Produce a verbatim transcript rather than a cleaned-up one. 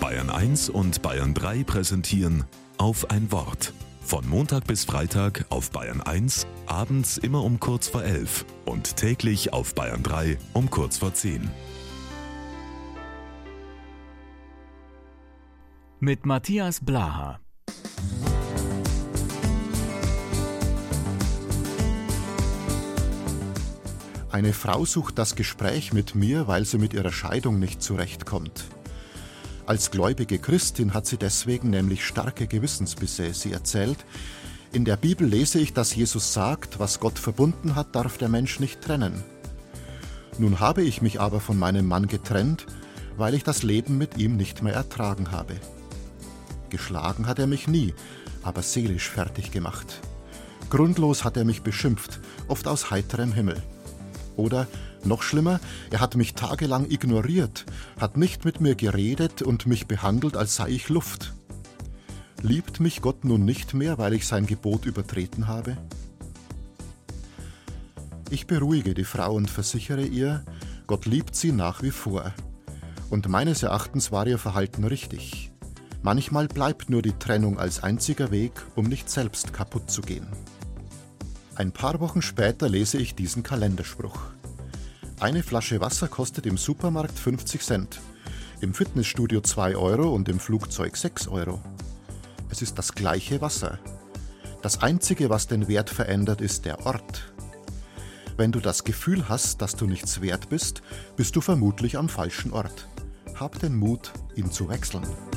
Bayern eins und Bayern drei präsentieren Auf ein Wort. Von Montag bis Freitag auf Bayern eins, abends immer um kurz vor elf und täglich auf Bayern drei um kurz vor zehn. Mit Matthias Blaha. Eine Frau sucht das Gespräch mit mir, weil sie mit ihrer Scheidung nicht zurechtkommt. Als gläubige Christin hat sie deswegen nämlich starke Gewissensbisse. Sie erzählt, in der Bibel lese ich, dass Jesus sagt, was Gott verbunden hat, darf der Mensch nicht trennen. Nun habe ich mich aber von meinem Mann getrennt, weil ich das Leben mit ihm nicht mehr ertragen habe. Geschlagen hat er mich nie, aber seelisch fertig gemacht. Grundlos hat er mich beschimpft, oft aus heiterem Himmel. Oder, noch schlimmer, er hat mich tagelang ignoriert, hat nicht mit mir geredet und mich behandelt, als sei ich Luft. Liebt mich Gott nun nicht mehr, weil ich sein Gebot übertreten habe? Ich beruhige die Frau und versichere ihr, Gott liebt sie nach wie vor. Und meines Erachtens war ihr Verhalten richtig. Manchmal bleibt nur die Trennung als einziger Weg, um nicht selbst kaputt zu gehen. Ein paar Wochen später lese ich diesen Kalenderspruch. Eine Flasche Wasser kostet im Supermarkt fünfzig Cent, im Fitnessstudio zwei Euro und im Flugzeug sechs Euro. Es ist das gleiche Wasser. Das Einzige, was den Wert verändert, ist der Ort. Wenn du das Gefühl hast, dass du nichts wert bist, bist du vermutlich am falschen Ort. Hab den Mut, ihn zu wechseln.